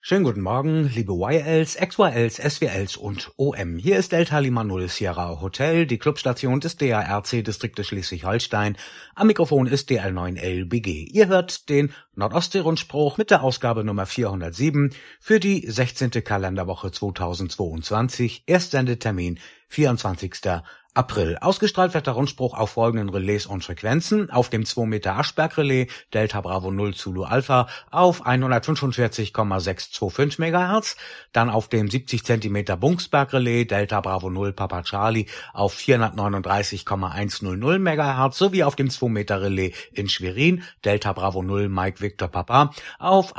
Schönen guten Morgen, liebe YLs, XYLs, SWLs und OM. Hier ist Delta Lima 0 Sierra Hotel, die Clubstation des DARC-Distriktes Schleswig-Holstein. Am Mikrofon ist DL9LBG. Ihr hört den Nordostsee-Rundspruch mit der Ausgabe Nummer 407 für die 16. Kalenderwoche 2022. Erstsendetermin 24. April. Ausgestrahlt wird der Rundspruch auf folgenden Relais und Frequenzen: auf dem 2 Meter Aschberg-Relais Delta Bravo 0 Zulu Alpha auf 145,625 MHz, dann auf dem 70 cm Bungsberg-Relais Delta Bravo 0 Papa Charlie auf 439,100 MHz sowie auf dem 2 Meter Relais in Schwerin Delta Bravo 0 Mike Victor Papa auf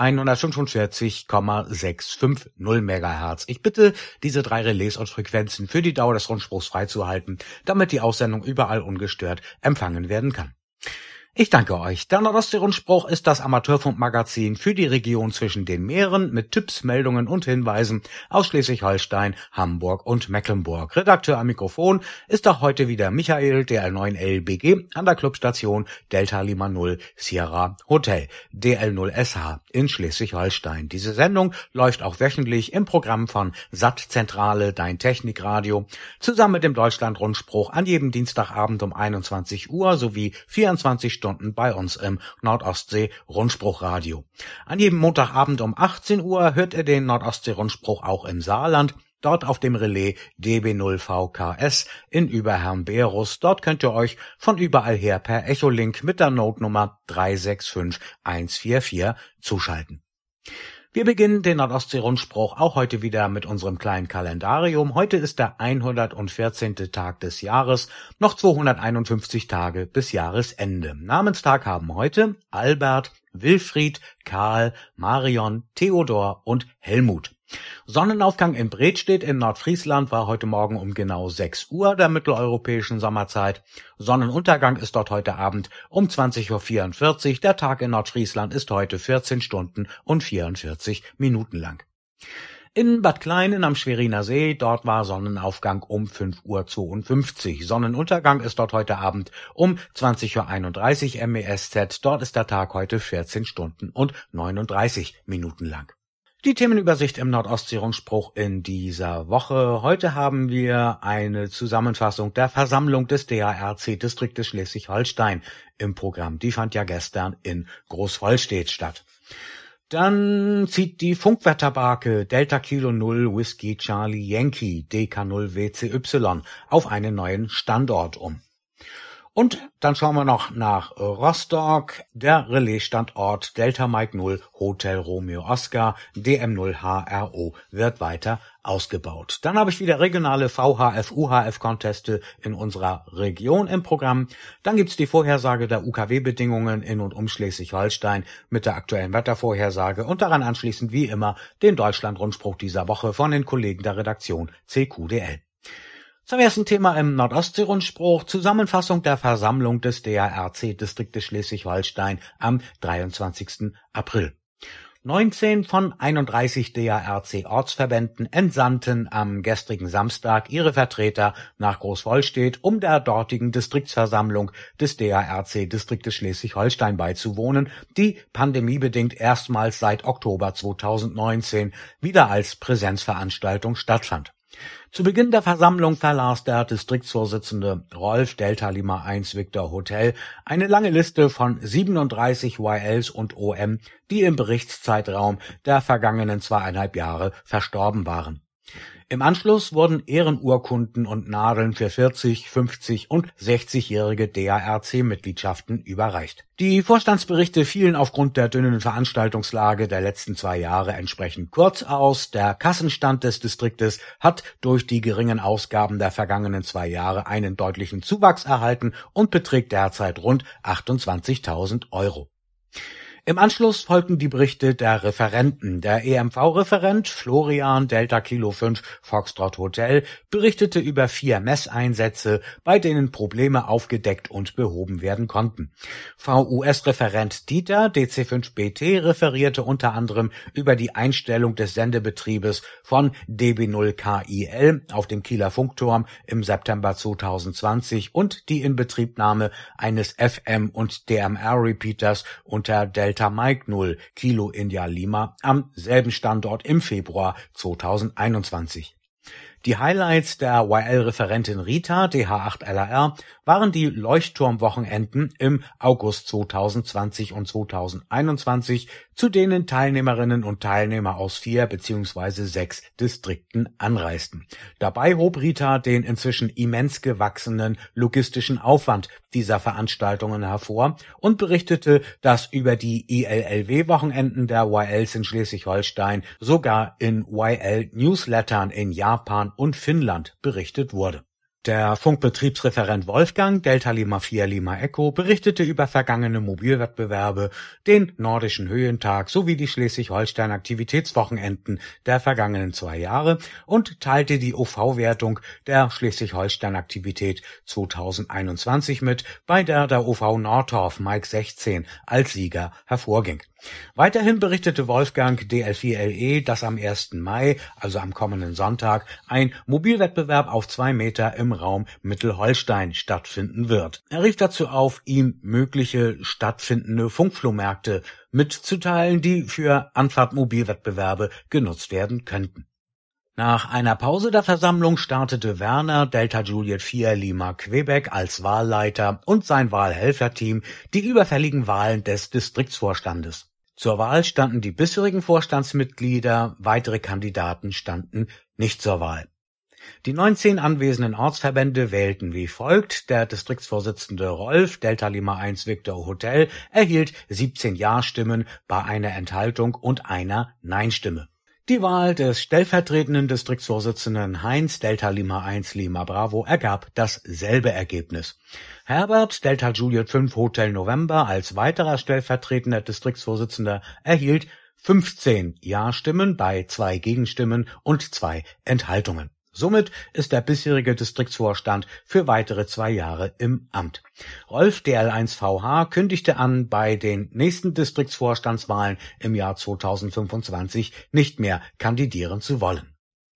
145,650 MHz. Ich bitte, diese drei Relais und Frequenzen für die Dauer des Rundspruchs freizuhalten, damit die Aussendung überall ungestört empfangen werden kann. Ich danke euch. Der Nordostsee-Rundspruch ist das Amateurfunkmagazin für die Region zwischen den Meeren mit Tipps, Meldungen und Hinweisen aus Schleswig-Holstein, Hamburg und Mecklenburg. Redakteur am Mikrofon ist auch heute wieder Michael, DL9LBG, an der Clubstation Delta Lima 0 Sierra Hotel, DL0SH in Schleswig-Holstein. Diese Sendung läuft auch wöchentlich im Programm von SAT-Zentrale, Dein Technikradio, zusammen mit dem Deutschland-Rundspruch an jedem Dienstagabend um 21 Uhr sowie 24 Stunden bei uns im Nordostsee-Rundspruchradio. An jedem Montagabend um 18 Uhr hört ihr den Nordostsee-Rundspruch auch im Saarland, dort auf dem Relais DB0VKS in Überherrn-Berus. Dort könnt ihr euch von überall her per Echolink mit der Notenummer 365144 zuschalten. Wir beginnen den Nordostsee-Rundspruch auch heute wieder mit unserem kleinen Kalendarium. Heute ist der 114. Tag des Jahres, noch 251 Tage bis Jahresende. Namenstag haben heute Albert, Wilfried, Karl, Marion, Theodor und Helmut. Sonnenaufgang in Bredstedt in Nordfriesland war heute Morgen um genau 6 Uhr der mitteleuropäischen Sommerzeit. Sonnenuntergang ist dort heute Abend um 20:44 Uhr. Der Tag in Nordfriesland ist heute 14 Stunden und 44 Minuten lang. In Bad Kleinen am Schweriner See, dort war Sonnenaufgang um 5:52 Uhr. Sonnenuntergang ist dort heute Abend um 20:31 Uhr MESZ. Dort ist der Tag heute 14 Stunden und 39 Minuten lang. Die Themenübersicht im Nordostsee-Rundspruch in dieser Woche. Heute haben wir eine Zusammenfassung der Versammlung des DARC-Distriktes Schleswig-Holstein im Programm. Die fand ja gestern in Großvollstedt statt. Dann zieht die Funkwetterbarke Delta Kilo 0 Whiskey Charlie Yankee DK0 WCY auf einen neuen Standort um. Und dann schauen wir noch nach Rostock. Der Relaisstandort Delta Mike 0 Hotel Romeo Oscar DM0 HRO wird weiter ausgebaut. Dann habe ich wieder regionale VHF-UHF-Conteste in unserer Region im Programm. Dann gibt's die Vorhersage der UKW-Bedingungen in und um Schleswig-Holstein mit der aktuellen Wettervorhersage und daran anschließend wie immer den Deutschland-Rundspruch dieser Woche von den Kollegen der Redaktion CQDL. Zum ersten Thema im Nordostsee-Rundspruch: Zusammenfassung der Versammlung des DARC-Distriktes Schleswig-Holstein am 23. April. 19 von 31 DARC-Ortsverbänden entsandten am gestrigen Samstag ihre Vertreter nach Großvollstedt, um der dortigen Distriktsversammlung des DARC-Distriktes Schleswig-Holstein beizuwohnen, die pandemiebedingt erstmals seit Oktober 2019 wieder als Präsenzveranstaltung stattfand. Zu Beginn der Versammlung verlas der Distriktsvorsitzende Rolf Delta Lima 1 Victor Hotel eine lange Liste von 37 YLs und OM, die im Berichtszeitraum der vergangenen 2,5 Jahre verstorben waren. Im Anschluss wurden Ehrenurkunden und Nadeln für 40-, 50- und 60-jährige DARC-Mitgliedschaften überreicht. Die Vorstandsberichte fielen aufgrund der dünnen Veranstaltungslage der letzten 2 Jahre entsprechend kurz aus. Der Kassenstand des Distriktes hat durch die geringen Ausgaben der vergangenen 2 Jahre einen deutlichen Zuwachs erhalten und beträgt derzeit rund 28.000 €. Im Anschluss folgten die Berichte der Referenten. Der EMV-Referent Florian Delta Kilo 5 Foxtrot Hotel berichtete über 4 Messeinsätze, bei denen Probleme aufgedeckt und behoben werden konnten. VUS-Referent Dieter DC5BT referierte unter anderem über die Einstellung des Sendebetriebes von DB0KIL auf dem Kieler Funkturm im September 2020 und die Inbetriebnahme eines FM- und DMR-Repeaters unter Delta Delta Mike 0 Kilo India Lima am selben Standort im Februar 2021. Die Highlights der YL-Referentin Rita DH8LR waren die Leuchtturmwochenenden im August 2020 und 2021, zu denen Teilnehmerinnen und Teilnehmer aus 4 bzw. 6 Distrikten anreisten. Dabei hob Rita den inzwischen immens gewachsenen logistischen Aufwand dieser Veranstaltungen hervor und berichtete, dass über die ILLW-Wochenenden der YLs in Schleswig-Holstein sogar in YL-Newslettern in Japan und Finnland berichtet wurde. Der Funkbetriebsreferent Wolfgang Delta Lima 4 Lima Echo berichtete über vergangene Mobilwettbewerbe, den Nordischen Höhentag sowie die Schleswig-Holstein-Aktivitätswochenenden der vergangenen 2 Jahre und teilte die OV-Wertung der Schleswig-Holstein-Aktivität 2021 mit, bei der OV Nordtorf Mike 16 als Sieger hervorging. Weiterhin berichtete Wolfgang DL4LE, dass am 1. Mai, also am kommenden Sonntag, ein Mobilwettbewerb auf 2 Meter im Raum Mittelholstein stattfinden wird. Er rief dazu auf, ihm mögliche stattfindende Funkflohmärkte mitzuteilen, die für Anfahrt-Mobilwettbewerbe genutzt werden könnten. Nach einer Pause der Versammlung startete Werner Delta Juliet 4 Lima Quebec als Wahlleiter und sein Wahlhelferteam die überfälligen Wahlen des Distriktsvorstandes. Zur Wahl standen die bisherigen Vorstandsmitglieder, weitere Kandidaten standen nicht zur Wahl. Die 19 anwesenden Ortsverbände wählten wie folgt: Der Distriktsvorsitzende Rolf Delta Lima 1 Victor Hotel erhielt 17 Ja-Stimmen bei einer Enthaltung und einer Nein-Stimme. Die Wahl des stellvertretenden Distriktsvorsitzenden Heinz Delta Lima 1 Lima Bravo ergab dasselbe Ergebnis. Herbert Delta Juliet 5 Hotel November als weiterer stellvertretender Distriktsvorsitzender erhielt 15 Ja-Stimmen bei 2 Gegenstimmen und 2 Enthaltungen. Somit ist der bisherige Distriktsvorstand für weitere 2 Jahre im Amt. Rolf DL1VH kündigte an, bei den nächsten Distriktsvorstandswahlen im Jahr 2025 nicht mehr kandidieren zu wollen.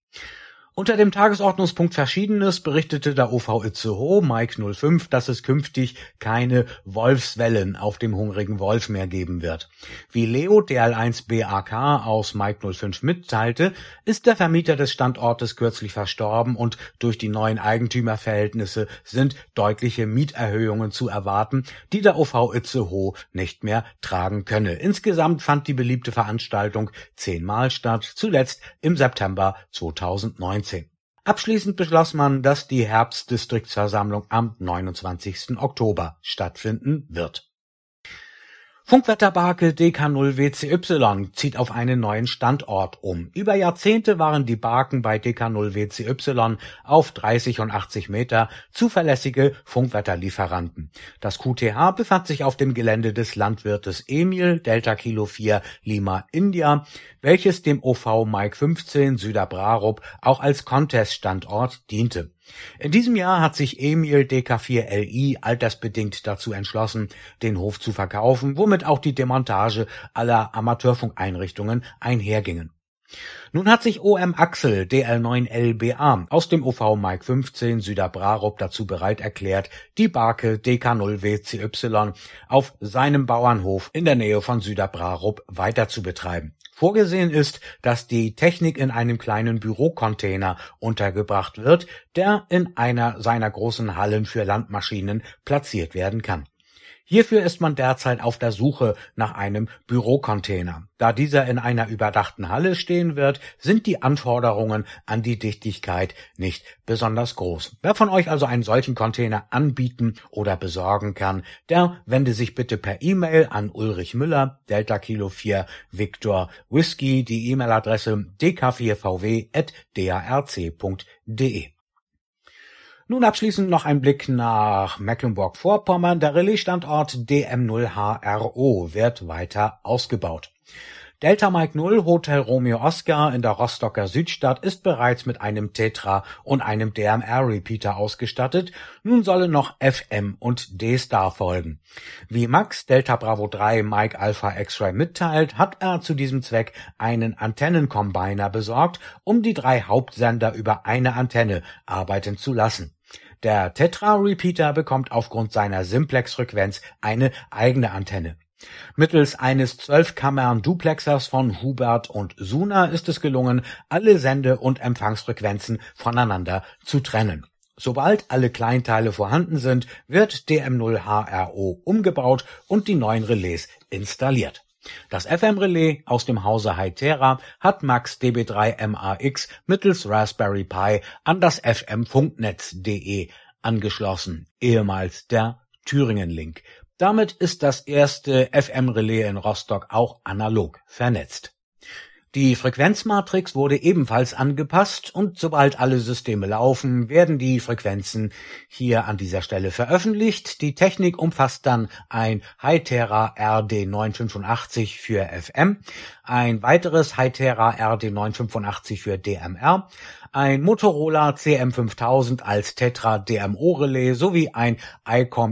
Unter dem Tagesordnungspunkt Verschiedenes berichtete der OV Itzehoe Mike 05, dass es künftig keine Wolfswellen auf dem Hungrigen Wolf mehr geben wird. Wie Leo DL1 BAK aus Mike 05 mitteilte, ist der Vermieter des Standortes kürzlich verstorben und durch die neuen Eigentümerverhältnisse sind deutliche Mieterhöhungen zu erwarten, die der OV Itzehoe nicht mehr tragen könne. Insgesamt fand die beliebte Veranstaltung 10-mal statt, zuletzt im September 2019. Abschließend beschloss man, dass die Herbstdistriktsversammlung am 29. Oktober stattfinden wird. Funkwetterbarke DK0WCY zieht auf einen neuen Standort um. Über Jahrzehnte waren die Barken bei DK0WCY auf 30 und 80 Meter zuverlässige Funkwetterlieferanten. Das QTH befand sich auf dem Gelände des Landwirtes Emil Delta Kilo 4 Lima India, welches dem OV Mike 15 Süderbrarup auch als Contest-Standort diente. In diesem Jahr hat sich Emil DK4LI altersbedingt dazu entschlossen, den Hof zu verkaufen, womit auch die Demontage aller Amateurfunkeinrichtungen einhergingen. Nun hat sich OM Axel DL9LBA aus dem OV Mike 15 Süderbrarup dazu bereit erklärt, die Barke DK0WCY auf seinem Bauernhof in der Nähe von Süderbrarup weiter zu betreiben. Vorgesehen ist, dass die Technik in einem kleinen Bürocontainer untergebracht wird, der in einer seiner großen Hallen für Landmaschinen platziert werden kann. Hierfür ist man derzeit auf der Suche nach einem Bürocontainer. Da dieser in einer überdachten Halle stehen wird, sind die Anforderungen an die Dichtigkeit nicht besonders groß. Wer von euch also einen solchen Container anbieten oder besorgen kann, der wende sich bitte per E-Mail an Ulrich Müller, Delta Kilo 4 Victor Whisky, die E-Mail-Adresse dk4vw@darc.de. Nun abschließend noch ein Blick nach Mecklenburg-Vorpommern. Der Relaisstandort DM0HRO wird weiter ausgebaut. Delta Mike 0 Hotel Romeo Oscar in der Rostocker Südstadt ist bereits mit einem Tetra und einem DMR-Repeater ausgestattet. Nun sollen noch FM und D-Star folgen. Wie Max Delta Bravo 3 Mike Alpha X-Ray mitteilt, hat er zu diesem Zweck einen Antennencombiner besorgt, um die 3 Hauptsender über eine Antenne arbeiten zu lassen. Der Tetra-Repeater bekommt aufgrund seiner Simplex-Frequenz eine eigene Antenne. Mittels eines 12-Kammern-Duplexers von Hubert und Suna ist es gelungen, alle Sende- und Empfangsfrequenzen voneinander zu trennen. Sobald alle Kleinteile vorhanden sind, wird DM0HRO umgebaut und die neuen Relais installiert. Das FM-Relais aus dem Hause Hytera hat Max DB3MAX mittels Raspberry Pi an das FM-Funknetz.de angeschlossen, ehemals der Thüringen-Link. Damit ist das erste FM-Relais in Rostock auch analog vernetzt. Die Frequenzmatrix wurde ebenfalls angepasst und sobald alle Systeme laufen, werden die Frequenzen hier an dieser Stelle veröffentlicht. Die Technik umfasst dann ein Hytera RD985 für FM, ein weiteres Hytera RD985 für DMR, ein Motorola CM5000 als Tetra-DMO-Relais sowie ein ICOM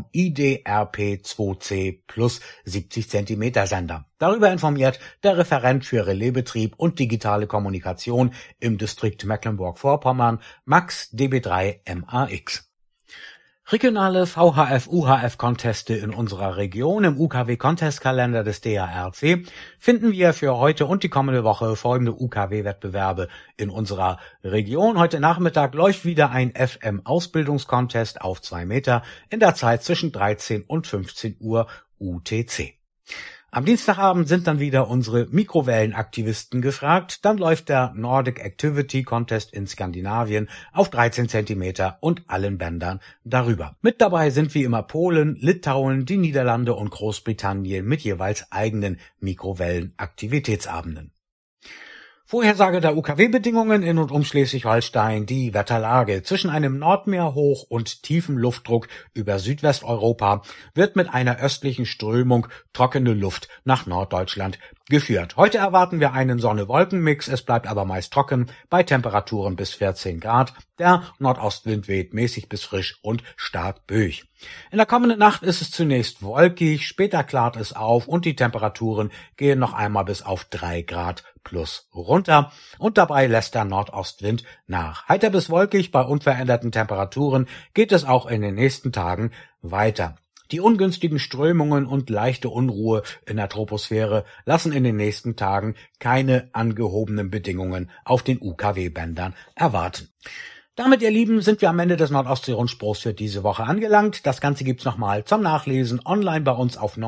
IDRP2C plus 70 cm Sender. Darüber informiert der Referent für Relaisbetrieb und digitale Kommunikation im Distrikt Mecklenburg-Vorpommern, Max DB3MAX. Regionale VHF-UHF-Conteste in unserer Region im UKW-Contestkalender des DARC finden wir für heute und die kommende Woche folgende UKW-Wettbewerbe in unserer Region. Heute Nachmittag läuft wieder ein FM-Ausbildungscontest auf 2 Meter in der Zeit zwischen 13 und 15 Uhr UTC. Am Dienstagabend sind dann wieder unsere Mikrowellenaktivisten gefragt. Dann läuft der Nordic Activity Contest in Skandinavien auf 13 cm und allen Bändern darüber. Mit dabei sind wie immer Polen, Litauen, die Niederlande und Großbritannien mit jeweils eigenen Mikrowellenaktivitätsabenden. Vorhersage der UKW-Bedingungen in und um Schleswig-Holstein, die Wetterlage. Zwischen einem Nordmeerhoch und tiefem Luftdruck über Südwesteuropa wird mit einer östlichen Strömung trockene Luft nach Norddeutschland geführt. Heute erwarten wir einen Sonne-Wolken-Mix, es bleibt aber meist trocken bei Temperaturen bis 14 Grad. Der Nordostwind weht mäßig bis frisch und stark böig. In der kommenden Nacht ist es zunächst wolkig, später klart es auf und die Temperaturen gehen noch einmal bis auf 3 Grad plus runter und dabei lässt der Nordostwind nach. Heiter bis wolkig bei unveränderten Temperaturen geht es auch in den nächsten Tagen weiter. Die ungünstigen Strömungen und leichte Unruhe in der Troposphäre lassen in den nächsten Tagen keine angehobenen Bedingungen auf den UKW-Bändern erwarten. Damit, ihr Lieben, sind wir am Ende des Nordostsee-Rundspruchs für diese Woche angelangt. Das Ganze gibt's nochmal zum Nachlesen online bei uns auf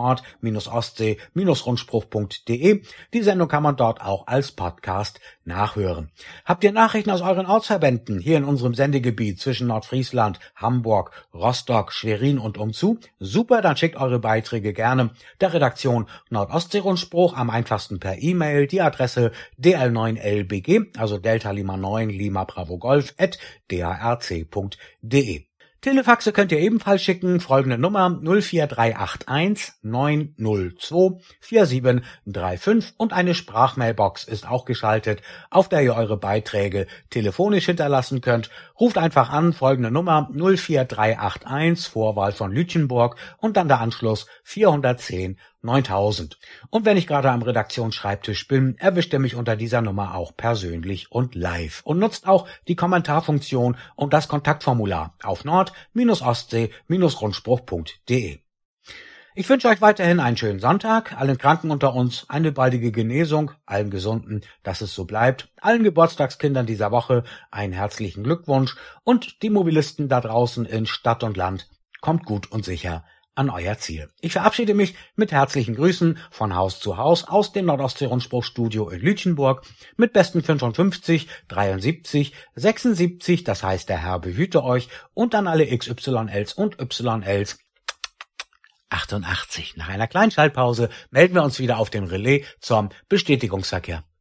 nord-ostsee-rundspruch.de. Die Sendung kann man dort auch als Podcast nachhören. Habt ihr Nachrichten aus euren Ortsverbänden hier in unserem Sendegebiet zwischen Nordfriesland, Hamburg, Rostock, Schwerin und umzu? Super, dann schickt eure Beiträge gerne der Redaktion Nordostsee-Rundspruch, am einfachsten per E-Mail, die Adresse dl9lbg, also Delta Lima 9 Lima Bravo Golf @darc.de. Telefaxe könnt ihr ebenfalls schicken, folgende Nummer 04381 902 4735 und eine Sprachmailbox ist auch geschaltet, auf der ihr eure Beiträge telefonisch hinterlassen könnt. Ruft einfach an, folgende Nummer 04381, Vorwahl von Lütjenburg und dann der Anschluss 410 9000. Und wenn ich gerade am Redaktionsschreibtisch bin, erwischt ihr mich unter dieser Nummer auch persönlich und live und nutzt auch die Kommentarfunktion und das Kontaktformular auf nord-ostsee-rundspruch.de. Ich wünsche euch weiterhin einen schönen Sonntag, allen Kranken unter uns eine baldige Genesung, allen Gesunden, dass es so bleibt, allen Geburtstagskindern dieser Woche einen herzlichen Glückwunsch und die Mobilisten da draußen in Stadt und Land, kommt gut und sicher an euer Ziel. Ich verabschiede mich mit herzlichen Grüßen von Haus zu Haus aus dem Nordostsee-Rundspruch-Studio in Lütjenburg mit besten 55, 73, 76, das heißt der Herr behüte euch und an alle XYLs und YLs 88. Nach einer kleinen Schaltpause melden wir uns wieder auf dem Relais zum Bestätigungsverkehr.